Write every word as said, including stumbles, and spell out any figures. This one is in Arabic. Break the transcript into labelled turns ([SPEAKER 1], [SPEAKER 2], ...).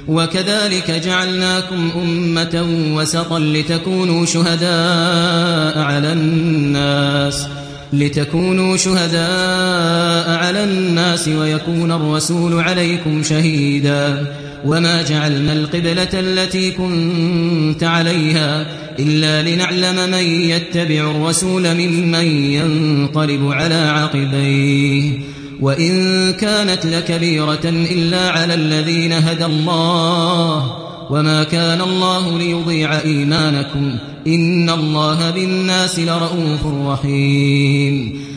[SPEAKER 1] وكذلك جعلناكم أمة وسطا لتكونوا شهداء على الناس لتكونوا شهداء على الناس ويكون الرسول عليكم شهيدا وما جعلنا القبلة التي كنت عليها إلا لنعلم من يتبع الرسول ممن ينقلب على عقبيه وإن كانت لكبيرة إلا على الذين هدى الله وما كان الله ليضيع إيمانكم إن الله بالناس لرؤوف رحيم